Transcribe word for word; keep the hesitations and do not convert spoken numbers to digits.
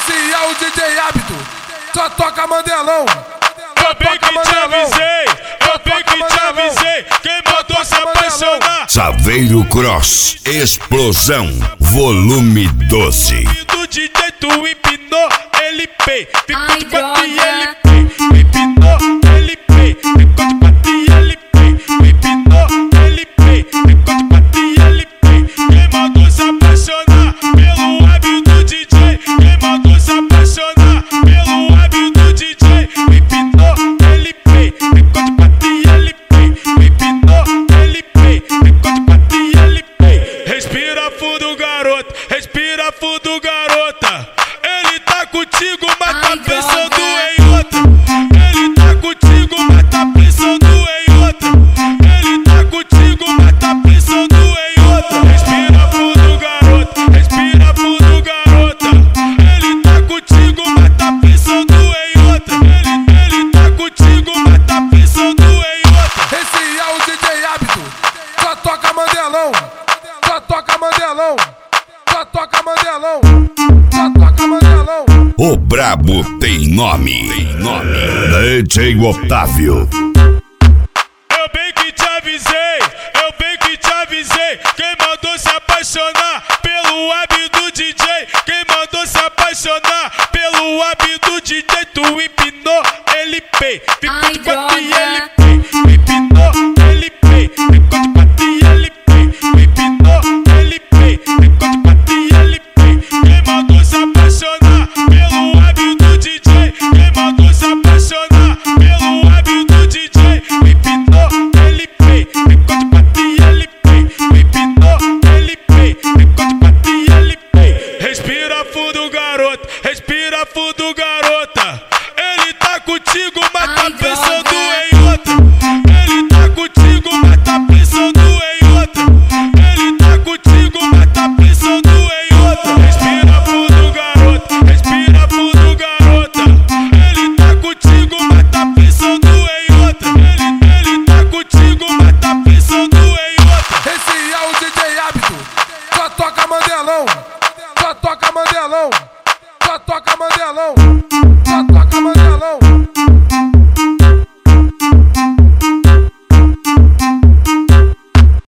Esse é o D J Hábito, só toca Mandelão. Eu bem que te avisei, eu bem que te avisei, quem mandou se apaixonar? Saveiro Cross, explosão, volume doze. Do D J tu empinou, ele pei, ficou de quatro e ele droga. pei. Empinou, ele pei, ficou de quatro e ele pei. Empinou, ele pei, ficou de quatro e ele pei. Quem mandou se apaixonar pelo hábito do D J? Quem mandou se apaixonar pelo hábito do D J? Empinou, ele pei, ficou de quatro e ele pei. Empinou, ele pei, ficou de quatro e ele pei. Respira fundo, garoto, respira fundo, garota. Ele tá contigo, mas tá Ai, pensando droga. em outra. Ele tá contigo, mas tá pensando em outra. Ele tá contigo, mas tá pensando em outra. Respira fundo, garoto, respira fundo, garota. Ele tá contigo, mas tá pensando em outra. Ele, ele tá contigo, mas tá pensando em outra. Esse é o D J Hábito, só toca Mandelão. Só toca Mandelão. Só toca Mandelão. Só toca Mandelão. O brabo tem nome, tem nome. D J Otávio. Eu bem que te avisei, eu bem que te avisei. Quem mandou se apaixonar pelo hábito do D J? Quem mandou se apaixonar pelo hábito do D J? Tu empinou, ele pei, ficou Ai, de quatro e ele droga. pei. Empinou, ele pei, ficou de quatro e ele pei. Empinou, ele pei, ficou de quatro e ele pei. Quem mandou se apaixonar pelo hábito do D J? Quem mandou se apaixonar pelo hábito do D J? Empinou, ele pei, ficou de quatro e ele pei. Empinou, ele pei, ficou de quatro e ele pei. Respira fundo, garoto, respira fundo, garota. Ele tá contigo, mas tá Ai, pensando droga. em outra. Ele tá contigo, mas tá pensando em outra. Ele tá contigo, mas tá pensando em outra. Respira fundo, garoto, respira fundo, garota. Ele tá contigo, mas tá pensando em outra. Ele, ele tá contigo, mas tá pensando em outra. Esse é o D J Hábito, só toca Mandelão. Só toca Mandelão. Só toca Mandelão. Só toca Mandelão.